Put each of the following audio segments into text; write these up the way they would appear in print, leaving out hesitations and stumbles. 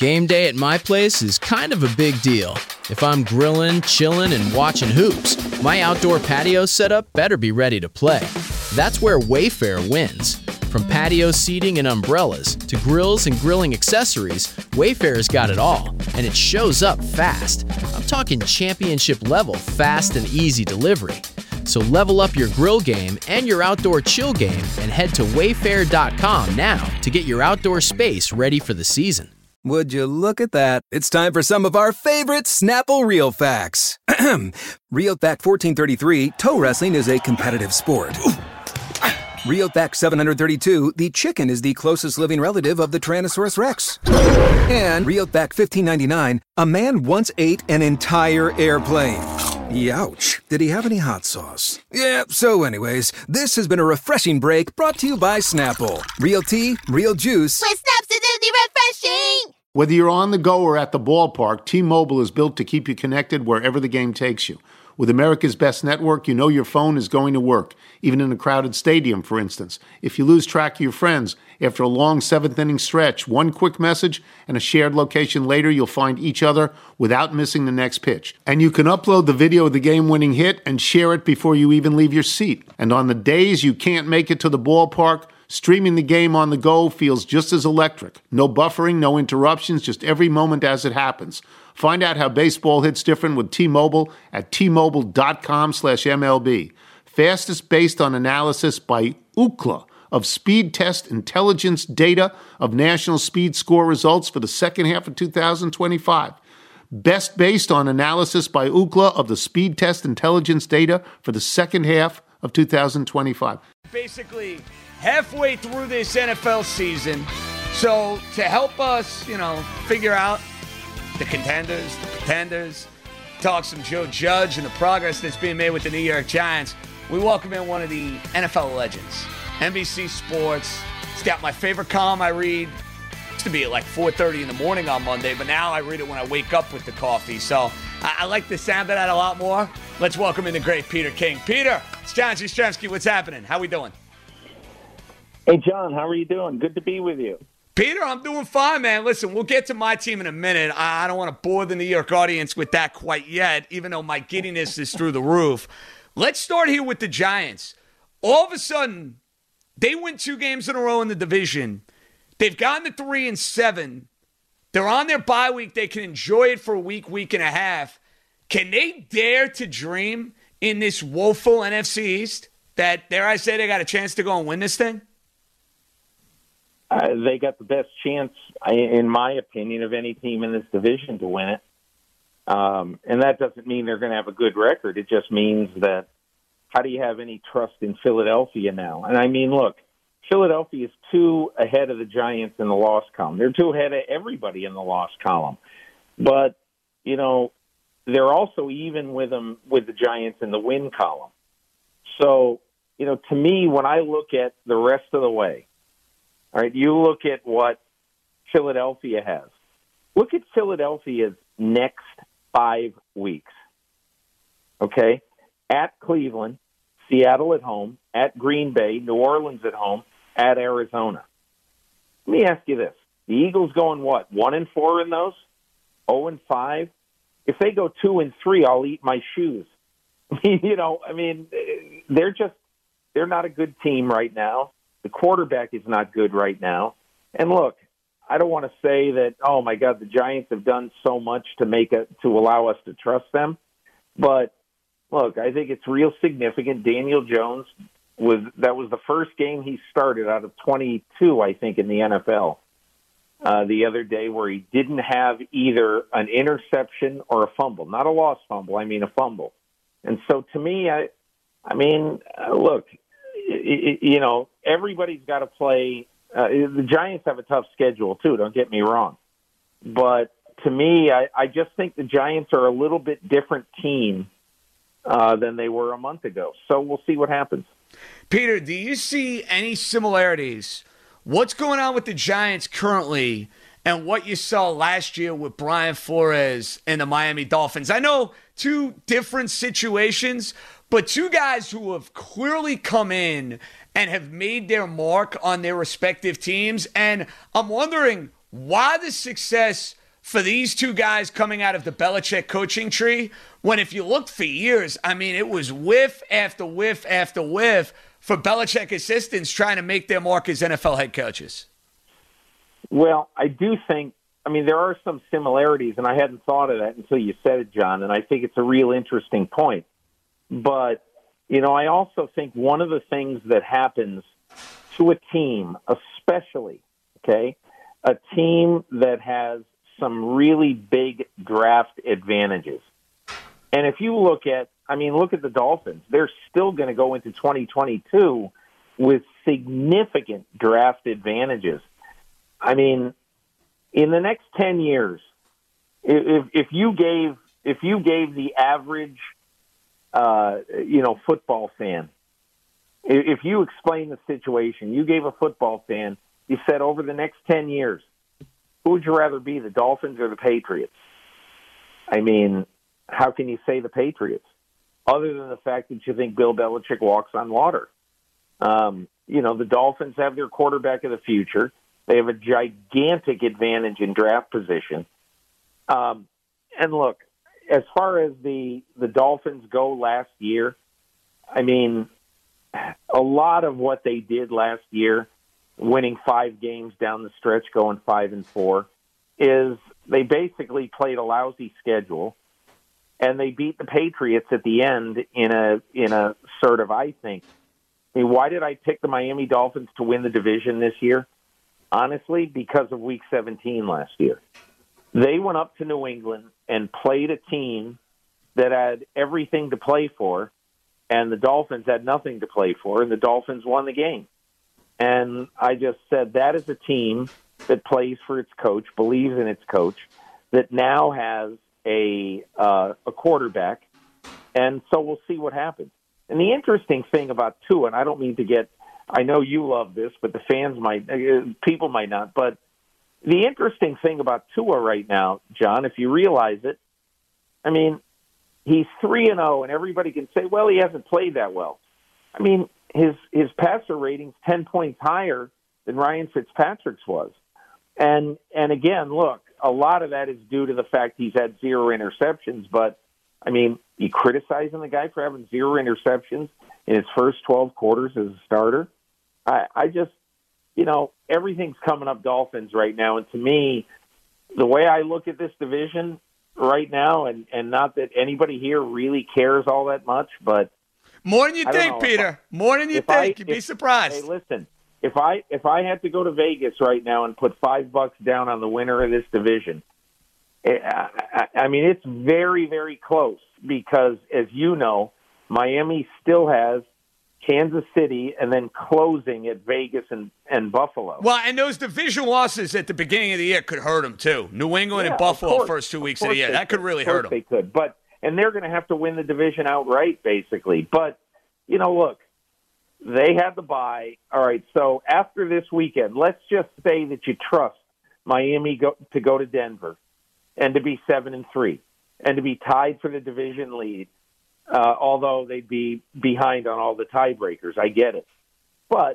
Game day at my place is kind of a big deal. If I'm grilling, chilling, and watching hoops, my outdoor patio setup better be ready to play. That's where Wayfair wins. From patio seating and umbrellas to grills and grilling accessories, Wayfair's got it all, and it shows up fast. I'm talking championship level fast and easy delivery. So level up your grill game and your outdoor chill game and head to wayfair.com now to get your outdoor space ready for the season. Would you look at that? It's time for some of our favorite Snapple Real Facts. Real Fact 1433, toe wrestling is a competitive sport. Real Fact 732, the chicken is the closest living relative of the Tyrannosaurus Rex. And Real Fact 1599, a man once ate an entire airplane. Youch. Did he have any hot sauce? Yeah, so anyways, this has been a refreshing break brought to you by Snapple. Real tea, real juice. With Snapsidity refreshing! Whether you're on the go or at the ballpark, T-Mobile is built to keep you connected wherever the game takes you. With America's best network, you know your phone is going to work, even in a crowded stadium, for instance. If you lose track of your friends, after a long seventh-inning stretch, one quick message and a shared location later, you'll find each other without missing the next pitch. And you can upload the video of the game-winning hit and share it before you even leave your seat. And on the days you can't make it to the ballpark, streaming the game on the go feels just as electric. No buffering, no interruptions, just every moment as it happens. Find out how baseball hits different with T-Mobile at T-Mobile.com/MLB. Fastest based on analysis by Ookla of Speed Test Intelligence data of national speed score results for the second half of 2025. Best based on analysis by Ookla of the Speed Test Intelligence data for the second half of 2025. Basically, halfway through this NFL season, so to help us, figure out the contenders, the pretenders, talk some Joe Judge and the progress that's being made with the New York Giants, we welcome in one of the NFL legends, NBC Sports. It's got my favorite column I read. It used to be at like 4:30 in the morning on Monday, but now I read it when I wake up with the coffee. So I like the sound of that a lot more. Let's welcome in the great Peter King. Peter, it's John Jastrzemski. What's happening? How we doing? Hey, John, how are you doing? Good to be with you. Peter, I'm doing fine, man. Listen, we'll get to my team in a minute. I don't want to bore the New York audience with that quite yet, even though my giddiness is through the roof. Let's start here with the Giants. All of a sudden, they win 2 games in a row in the division. They've gotten to 3-7. They're on their bye week. They can enjoy it for a week, week and a half. Can they dare to dream in this woeful NFC East that, dare I say, they got a chance to go and win this thing? They got the best chance, in my opinion, of any team in this division to win it. And that doesn't mean they're going to have a good record. It just means that how do you have any trust in Philadelphia now? And I mean, look, Philadelphia is 2 ahead of the Giants in the loss column. They're 2 ahead of everybody in the loss column. But, they're also even with them with the Giants in the win column. So, to me, when I look at the rest of the way, all right, you look at what Philadelphia has. Look at Philadelphia's next 5 weeks. Okay? At Cleveland, Seattle at home, at Green Bay, New Orleans at home, at Arizona. Let me ask you this. The Eagles going what? 1-4 in those? 0-5? If they go 2-3, I'll eat my shoes. They're not a good team right now. The quarterback is not good right now. And look, I don't want to say that, oh my God, the Giants have done so much to allow us to trust them. But look, I think it's real significant. Daniel Jones that was the first game he started out of 22, I think, in the NFL the other day, where he didn't have either an interception or a fumble. Not a lost fumble, I mean a fumble. And so to me, look, everybody's got to play. The Giants have a tough schedule, too, don't get me wrong. But to me, I just think the Giants are a little bit different team than they were a month ago. So we'll see what happens. Peter, do you see any similarities? What's going on with the Giants currently and what you saw last year with Brian Flores and the Miami Dolphins? I know 2 different situations, but 2 guys who have clearly come in and have made their mark on their respective teams. And I'm wondering, why the success for these two guys coming out of the Belichick coaching tree when if you look for years, I mean, it was whiff after whiff after whiff for Belichick assistants trying to make their mark as NFL head coaches? Well, I do think, I mean, there are some similarities, and I hadn't thought of that until you said it, John, and I think it's a real interesting point. But, you know, I also think one of the things that happens to a team, especially, okay, a team that has some really big draft advantages. And if you look at, I mean, look at the Dolphins. They're still going to go into 2022 with significant draft advantages. I mean, in the next 10 years, if you gave the average, football fan, if you explain the situation, you gave a football fan, you said over the next 10 years, who would you rather be, the Dolphins or the Patriots? I mean, how can you say the Patriots, other than the fact that you think Bill Belichick walks on water? The Dolphins have their quarterback of the future. They have a gigantic advantage in draft position. And look, as far as the Dolphins go last year, I mean, a lot of what they did last year, winning 5 games down the stretch, going 5-4, is they basically played a lousy schedule, and they beat the Patriots at the end in a sort of, I think. I mean, why did I pick the Miami Dolphins to win the division this year? Honestly, because of Week 17 last year. They went up to New England and played a team that had everything to play for, and the Dolphins had nothing to play for, and the Dolphins won the game. And I just said that is a team that plays for its coach, believes in its coach, that now has a quarterback, and so we'll see what happens. And the interesting thing about Tua, and I don't mean to get, I know you love this, but the fans might, people might not, but the interesting thing about Tua right now, John, if you realize it, I mean, he's 3-0, and everybody can say, well, he hasn't played that well. I mean, his passer rating's 10 points higher than Ryan Fitzpatrick's was. And again, look, a lot of that is due to the fact he's had 0 interceptions, but, I mean, you criticizing the guy for having 0 interceptions in his first 12 quarters as a starter? I just, everything's coming up Dolphins right now, and to me, the way I look at this division right now, and not that anybody here really cares all that much, but more than you think, Peter. More than you think. You'd be surprised. Hey, listen, if I had to go to Vegas right now and put $5 down on the winner of this division, I mean, it's very, very close because, as you know, Miami still has Kansas City and then closing at Vegas and Buffalo. Well, and those division losses at the beginning of the year could hurt them, too. New England and Buffalo first 2 weeks of the year. That could really hurt them. They could, and they're going to have to win the division outright, basically. But, look, they had the bye. All right, so after this weekend, let's just say that you trust Miami to go to Denver and to be 7-3 and to be tied for the division lead, although they'd be behind on all the tiebreakers. I get it. But,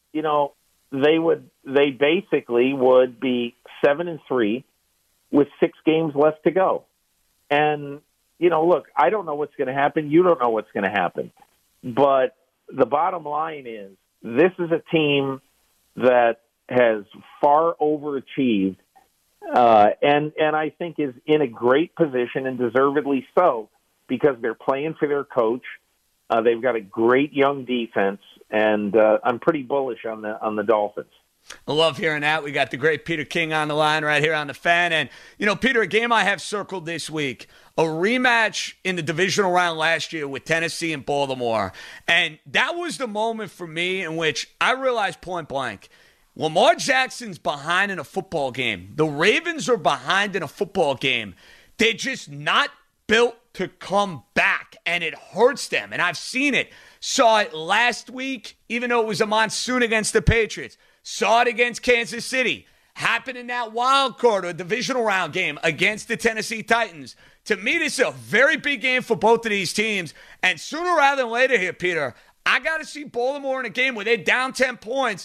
they basically would be 7-3 with 6 games left to go. And, look, I don't know what's going to happen. You don't know what's going to happen. But the bottom line is this is a team that has far overachieved and I think is in a great position, and deservedly so, because they're playing for their coach. They've got a great young defense, and I'm pretty bullish on the Dolphins. I love hearing that. We got the great Peter King on the line right here on the Fan. And, Peter, a game I have circled this week, a rematch in the divisional round last year with Tennessee and Baltimore. And that was the moment for me in which I realized point blank, Lamar Jackson's behind in a football game. The Ravens are behind in a football game. They're just not built to come back, and it hurts them. And I've seen it. Saw it last week, even though it was a monsoon against the Patriots. Saw it against Kansas City. Happened in that wild card or divisional round game against the Tennessee Titans. To me, this is a very big game for both of these teams. And sooner rather than later here, Peter, I got to see Baltimore in a game where they're down 10 points.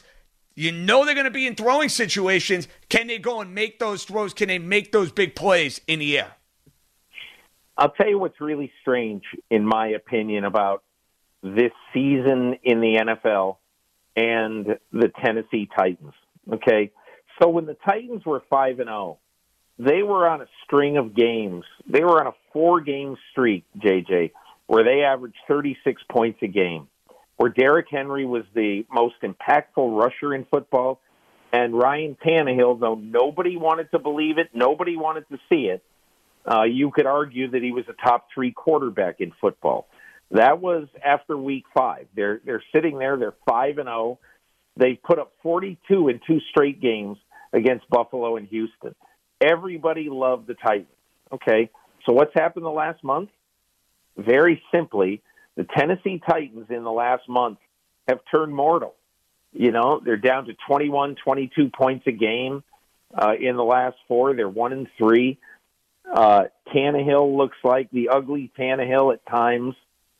You know they're going to be in throwing situations. Can they go and make those throws? Can they make those big plays in the air? I'll tell you what's really strange, in my opinion, about this season in the NFL and the Tennessee Titans. Okay, so when the Titans were 5-0, they were on a string of games. They were on a 4-game streak, JJ, where they averaged 36 points a game, where Derrick Henry was the most impactful rusher in football, and Ryan Tannehill, though nobody wanted to believe it, nobody wanted to see it, you could argue that he was a top 3 quarterback in football. That was after week 5. They're sitting there. They're 5-0. They put up 42 in 2 straight games against Buffalo and Houston. Everybody loved the Titans. Okay, so what's happened the last month? Very simply, the Tennessee Titans in the last month have turned mortal. You know, they're down to 21, 22 points a game in the last 4. They're 1-3. Tannehill looks like the ugly Tannehill at times,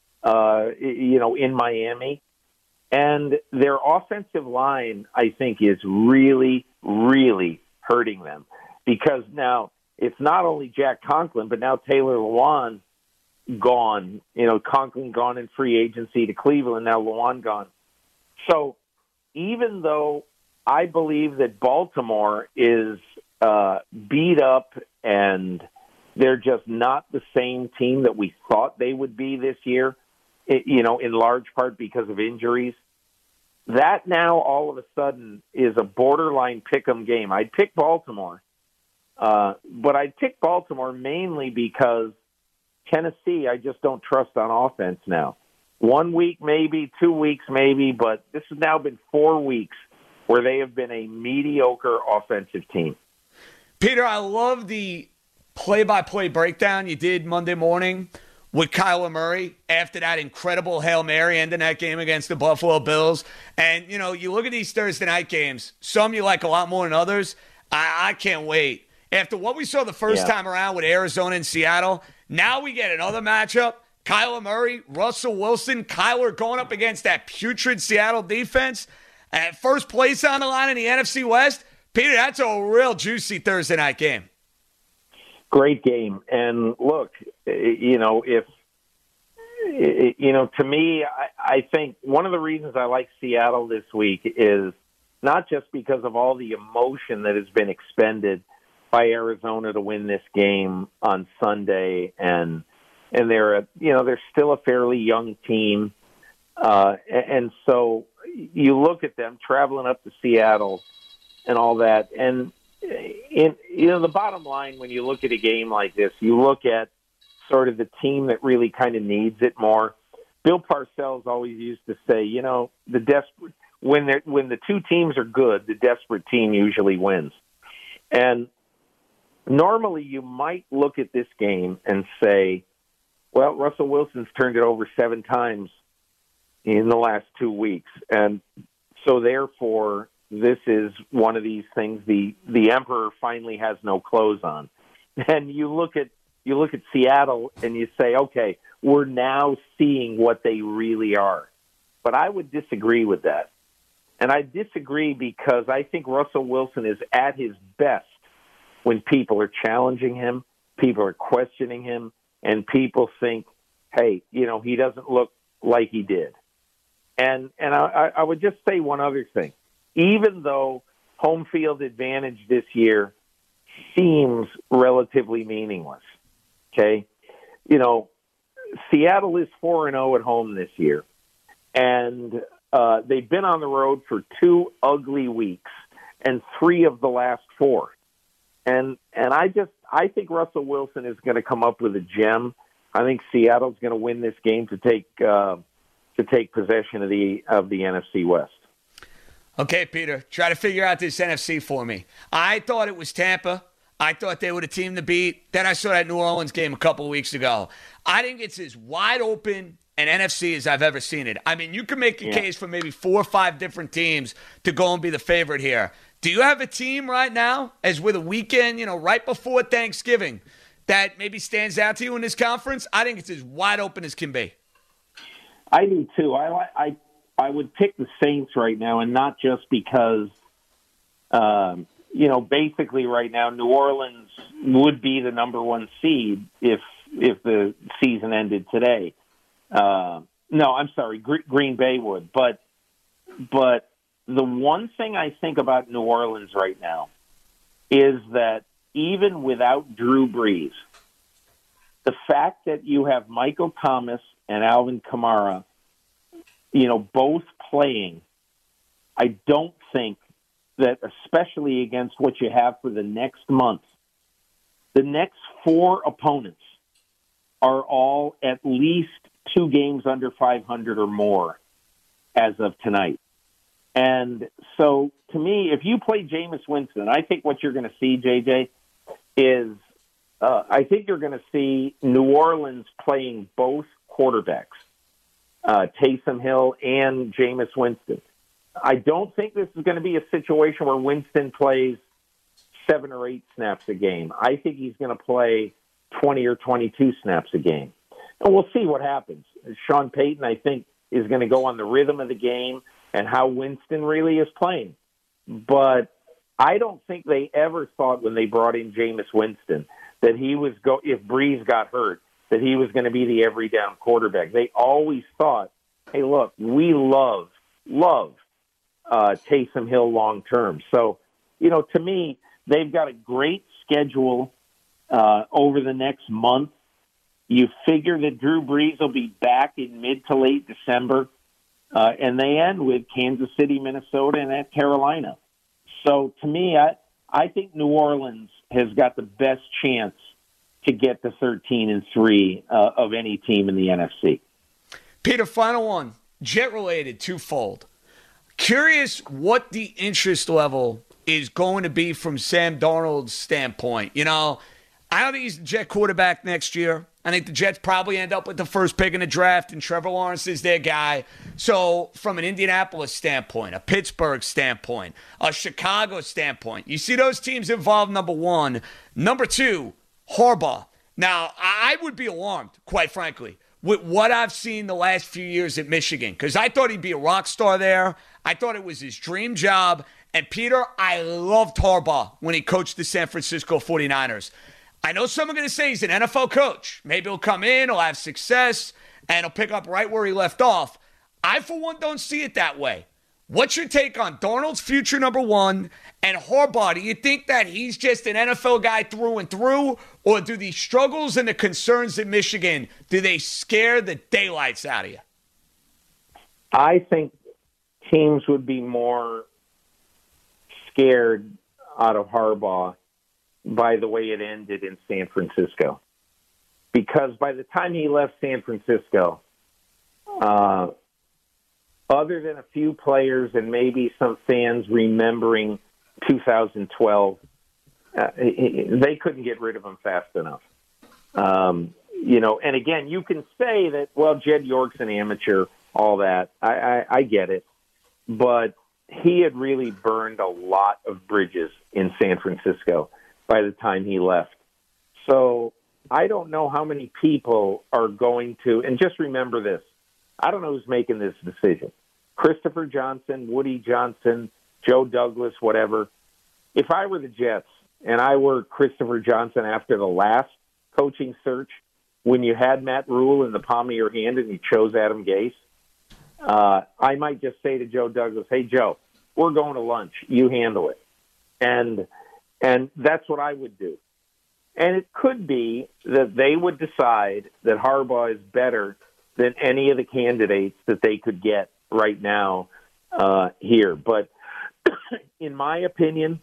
in Miami. And their offensive line, I think, is really, really hurting them. Because now it's not only Jack Conklin, but now Taylor Lewan gone. Conklin gone in free agency to Cleveland, now Lewan gone. So even though I believe that Baltimore is beat up and they're just not the same team that we thought they would be this year, in large part because of injuries, that now all of a sudden is a borderline pick'em game. I'd pick Baltimore, but I'd pick Baltimore mainly because Tennessee I just don't trust on offense now. 1 week maybe, 2 weeks maybe, but this has now been 4 weeks where they have been a mediocre offensive team. Peter, I love the play-by-play breakdown you did Monday morning with Kyler Murray after that incredible Hail Mary ending that game against the Buffalo Bills. And, you look at these Thursday night games, some you like a lot more than others. I can't wait. After what we saw the first time around with Arizona and Seattle, now we get another matchup. Kyler Murray, Russell Wilson, Kyler going up against that putrid Seattle defense. At first place on the line in the NFC West. Peter, that's a real juicy Thursday night game. Great game. And look, to me, I think one of the reasons I like Seattle this week is not just because of all the emotion that has been expended by Arizona to win this game on Sunday, and they're still a fairly young team, and so you look at them traveling up to Seattle and all that, and the bottom line when you look at a game like this, you look at sort of the team that really kind of needs it more. Bill Parcells always used to say, when the two teams are good, the desperate team usually wins. And normally you might look at this game and say, well, Russell Wilson's turned it over 7 times in the last 2 weeks. And so therefore, this is one of these things, the emperor finally has no clothes on. And you look at Seattle and you say, okay, we're now seeing what they really are. But I would disagree with that. And I disagree because I think Russell Wilson is at his best when people are challenging him, people are questioning him, and people think, hey, he doesn't look like he did. And I would just say one other thing. Even though home field advantage this year seems relatively meaningless, okay? Seattle is 4-0 at home this year, and they've been on the road for 2 ugly weeks and 3 of the last 4. And I think Russell Wilson is going to come up with a gem. I think Seattle's going to win this game to take possession of the NFC West. Okay, Peter, try to figure out this NFC for me. I thought it was Tampa. I thought they were the team to beat. Then I saw that New Orleans game a couple of weeks ago. I think it's as wide open an NFC as I've ever seen it. I mean, you can make a case for maybe 4 or 5 different teams to go and be the favorite here. Do you have a team right now, as with a weekend, right before Thanksgiving, that maybe stands out to you in this conference? I think it's as wide open as can be. I do too. I I would pick the Saints right now, and not just because, basically right now New Orleans would be the number one seed if the season ended today. No, I'm sorry, Green Bay would. But the one thing I think about New Orleans right now is that even without Drew Brees, the fact that you have Michael Thomas and Alvin Kamara, both playing, I don't think that, especially against what you have for the next month, the next 4 opponents are all at least 2 games under 500 or more as of tonight. And so, to me, if you play Jameis Winston, I think what you're going to see, JJ, is I think you're going to see New Orleans playing both quarterbacks, Taysom Hill and Jameis Winston. I don't think this is going to be a situation where Winston plays 7 or 8 snaps a game. I think he's going to play 20 or 22 snaps a game. And we'll see what happens. Sean Payton, I think, is going to go on the rhythm of the game and how Winston really is playing. But I don't think they ever thought when they brought in Jameis Winston that he was if Brees got hurt, that he was going to be the every down quarterback. They always thought, hey, look, we love Taysom Hill long term. So, to me, they've got a great schedule over the next month. You figure that Drew Brees will be back in mid to late December, and they end with Kansas City, Minnesota, and at Carolina. So, to me, I think New Orleans has got the best chance to get to 13-3 of any team in the NFC. Peter, final one, Jet-related, twofold. Curious what the interest level is going to be from Sam Darnold's standpoint. I don't think he's the Jet quarterback next year. I think the Jets probably end up with the first pick in the draft, and Trevor Lawrence is their guy. So from an Indianapolis standpoint, a Pittsburgh standpoint, a Chicago standpoint, you see those teams involved, number one. Number two, Harbaugh. Now, I would be alarmed, quite frankly, with what I've seen the last few years at Michigan, because I thought he'd be a rock star there. I thought it was his dream job. And, Peter, I loved Harbaugh when he coached the San Francisco 49ers. I know some are going to say he's an NFL coach. Maybe he'll come in, he'll have success, and he'll pick up right where he left off. I, for one, don't see it that way. What's your take on Darnold's future, number one, and Harbaugh? Do you think that he's just an NFL guy through and through, or do the struggles and the concerns in Michigan, do they scare the daylights out of you? I think teams would be more scared out of Harbaugh by the way it ended in San Francisco. Because by the time he left San Francisco, other than a few players and maybe some fans remembering 2012, they couldn't get rid of him fast enough. And again, you can say that, well, Jed York's an amateur, all that. I get it. But he had really burned a lot of bridges in San Francisco by the time he left. So I don't know how many people are going to, and just remember this, I don't know who's making this decision. Christopher Johnson, Woody Johnson, Joe Douglas, whatever. If I were the Jets and I were Christopher Johnson after the last coaching search, when you had Matt Rule in the palm of your hand and you chose Adam Gase, I might just say to Joe Douglas, hey, Joe, we're going to lunch. You handle it. And that's what I would do. And it could be that they would decide that Harbaugh is better than any of the candidates that they could get right now here. But in my opinion,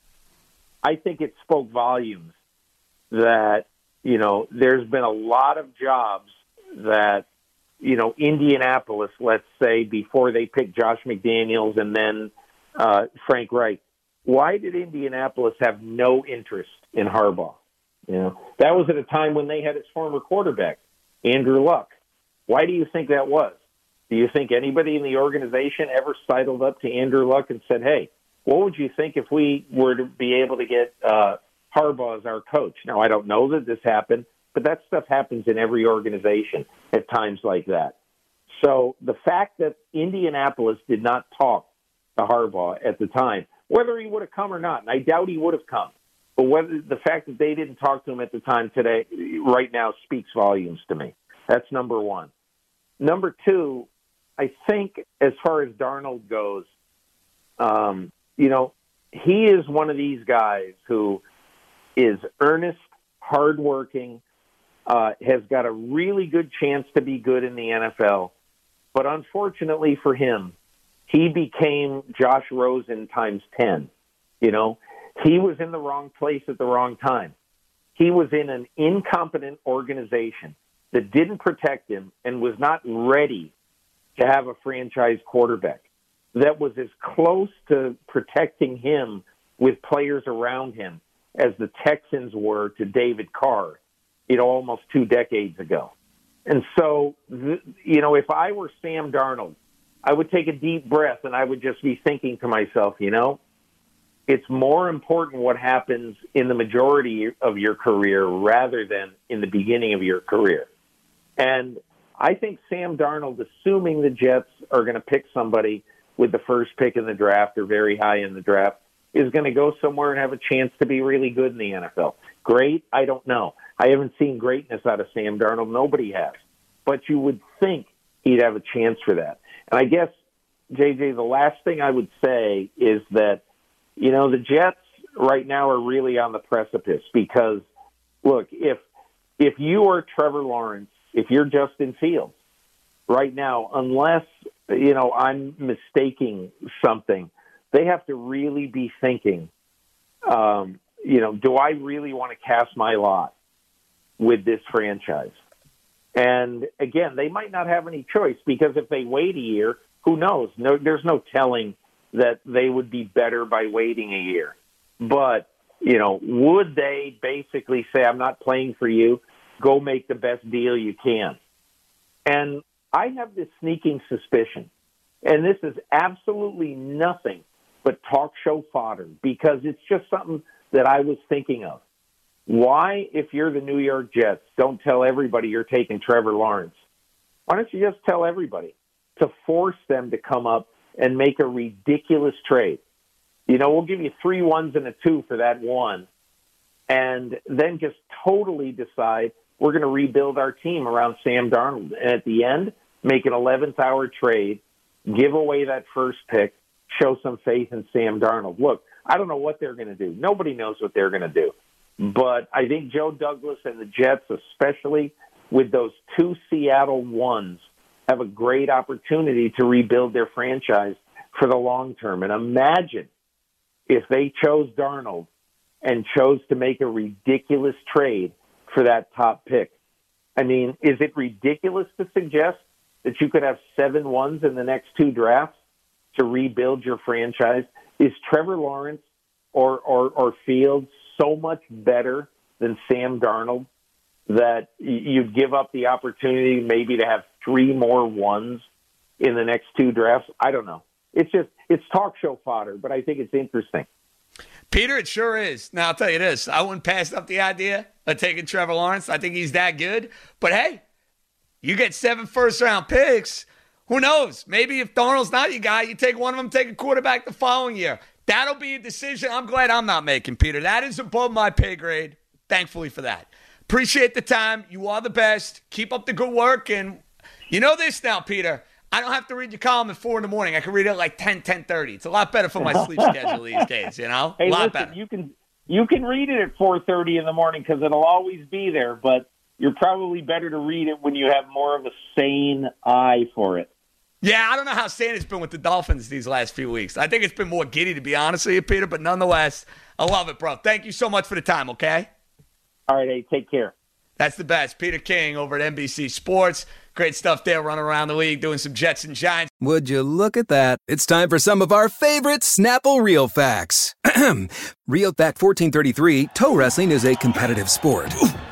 I think it spoke volumes that, there's been a lot of jobs that, Indianapolis, let's say, before they picked Josh McDaniels and then Frank Reich. Why did Indianapolis have no interest in Harbaugh? That was at a time when they had his former quarterback, Andrew Luck. Why do you think that was? Do you think anybody in the organization ever sidled up to Andrew Luck and said, hey, what would you think if we were to be able to get Harbaugh as our coach? Now, I don't know that this happened, but that stuff happens in every organization at times like that. So the fact that Indianapolis did not talk to Harbaugh at the time, whether he would have come or not, and I doubt he would have come, but whether the fact that they didn't talk to him at the time today, right now, speaks volumes to me. That's number one. Number two, I think as far as Darnold goes, he is one of these guys who is earnest, hardworking, has got a really good chance to be good in the NFL. But unfortunately for him, he became Josh Rosen times 10. He was in the wrong place at the wrong time. He was in an incompetent organization that didn't protect him and was not ready to have a franchise quarterback that was as close to protecting him with players around him as the Texans were to David Carr, almost 2 decades ago. And so, if I were Sam Darnold, I would take a deep breath and I would just be thinking to myself, it's more important what happens in the majority of your career rather than in the beginning of your career. And I think Sam Darnold, assuming the Jets are going to pick somebody with the first pick in the draft or very high in the draft, is going to go somewhere and have a chance to be really good in the NFL. Great? I don't know. I haven't seen greatness out of Sam Darnold. Nobody has. But you would think he'd have a chance for that. And I guess, JJ, the last thing I would say is that, the Jets right now are really on the precipice because, look, if you are Trevor Lawrence, if you're Justin Fields, right now, unless, I'm mistaking something, they have to really be thinking, do I really want to cast my lot with this franchise? And again, they might not have any choice because if they wait a year, who knows? There's no telling that they would be better by waiting a year. But, would they basically say, I'm not playing for you, go make the best deal you can? And I have this sneaking suspicion, and this is absolutely nothing but talk show fodder because it's just something that I was thinking of. Why, if you're the New York Jets, don't tell everybody you're taking Trevor Lawrence? Why don't you just tell everybody to force them to come up and make a ridiculous trade? We'll give you 3 1s and a 2 for that one, and then just totally decide we're going to rebuild our team around Sam Darnold. And at the end, make an 11th hour trade, give away that first pick, show some faith in Sam Darnold. Look, I don't know what they're going to do. Nobody knows what they're going to do. But I think Joe Douglas and the Jets, especially with those 2 Seattle ones, have a great opportunity to rebuild their franchise for the long term. And imagine if they chose Darnold and chose to make a ridiculous trade for that top pick. I mean, is it ridiculous to suggest that you could have 7 1s in the next 2 drafts to rebuild your franchise? Is Trevor Lawrence or Fields so much better than Sam Darnold that you'd give up the opportunity maybe to have 3 more 1s in the next 2 drafts? I don't know. It's talk show fodder, but I think it's interesting. Peter, it sure is. Now, I'll tell you this. I wouldn't pass up the idea of taking Trevor Lawrence. I think he's that good. But, hey, you get 7 first-round picks. Who knows? Maybe if Darnold's not your guy, you take one of them, take a quarterback the following year. That'll be a decision I'm glad I'm not making, Peter. That is above my pay grade. Thankfully for that. Appreciate the time. You are the best. Keep up the good work. And you know this now, Peter. I don't have to read your column at 4 in the morning. I can read it at like 10:30. It's a lot better for my sleep schedule these days, Hey, a lot better. You can read it at 4:30 in the morning because it'll always be there, but you're probably better to read it when you have more of a sane eye for it. Yeah, I don't know how sane it's been with the Dolphins these last few weeks. I think it's been more giddy, to be honest with you, Peter, but nonetheless, I love it, bro. Thank you so much for the time, okay? All right, hey, take care. That's the best. Peter King over at NBC Sports. Great stuff there, running around the league, doing some Jets and Giants. Would you look at that? It's time for some of our favorite Snapple Real Facts. Real Fact 1433, toe wrestling is a competitive sport.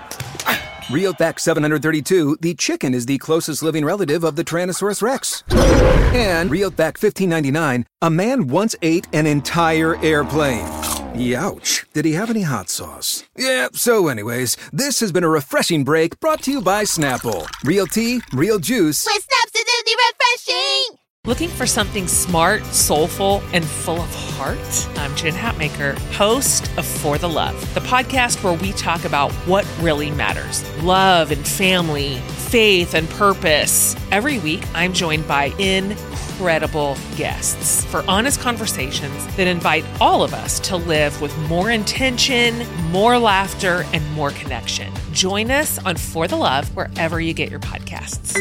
Real Fact 732, the chicken is the closest living relative of the Tyrannosaurus Rex. And Real Fact 1599, a man once ate an entire airplane. Youch. Did he have any hot sauce? Yeah, so anyways, this has been a refreshing break brought to you by Snapple. Real tea, real juice. With Snap's Disney refreshing! Looking for something smart, soulful, and full of heart? I'm Jen Hatmaker, host of For the Love, the podcast where we talk about what really matters. Love and family, faith and purpose. Every week, I'm joined by incredible guests for honest conversations that invite all of us to live with more intention, more laughter, and more connection. Join us on For the Love wherever you get your podcasts.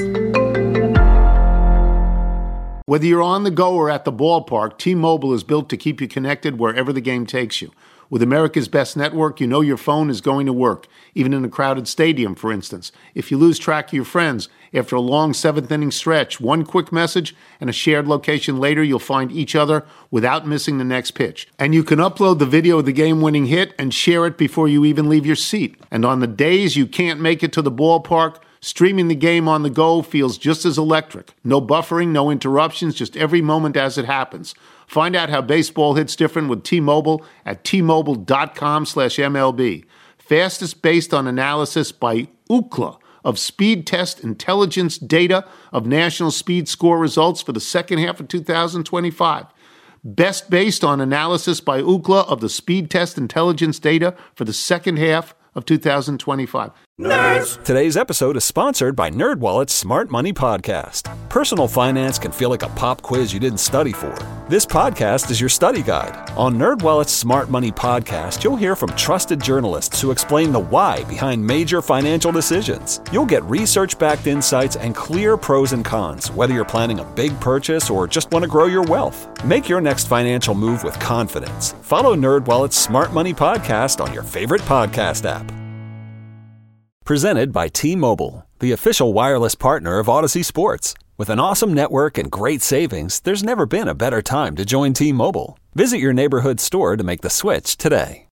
Whether you're on the go or at the ballpark, T-Mobile is built to keep you connected wherever the game takes you. With America's best network, you know your phone is going to work, even in a crowded stadium, for instance. If you lose track of your friends after a long seventh-inning stretch, one quick message and a shared location later, you'll find each other without missing the next pitch. And you can upload the video of the game-winning hit and share it before you even leave your seat. And on the days you can't make it to the ballpark, streaming the game on the go feels just as electric. No buffering, no interruptions, just every moment as it happens. Find out how baseball hits different with T-Mobile at T-Mobile.com/MLB. Fastest based on analysis by Ookla of Speed Test Intelligence data of national speed score results for the second half of 2025. Best based on analysis by Ookla of the Speed Test Intelligence data for the second half of 2025. Nerds! Today's episode is sponsored by NerdWallet's Smart Money Podcast. Personal finance can feel like a pop quiz you didn't study for. This podcast is your study guide. On NerdWallet's Smart Money Podcast, you'll hear from trusted journalists who explain the why behind major financial decisions. You'll get research-backed insights and clear pros and cons, whether you're planning a big purchase or just want to grow your wealth. Make your next financial move with confidence. Follow NerdWallet's Smart Money Podcast on your favorite podcast app. Presented by T-Mobile, the official wireless partner of Odyssey Sports. With an awesome network and great savings, there's never been a better time to join T-Mobile. Visit your neighborhood store to make the switch today.